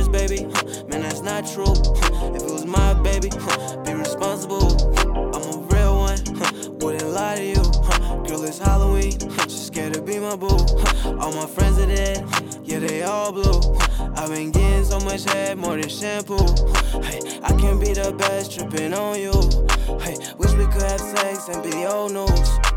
baby. Man, that's not true. If it was my baby, be responsible. I'm a real one, wouldn't lie to you. Girl, it's Halloween, she's scared to be my boo. All my friends are dead, yeah, they all blue. I've been getting so much head, more than shampoo. Hey, I can't be the best, tripping on you. Hey, wish we could have sex and be old news.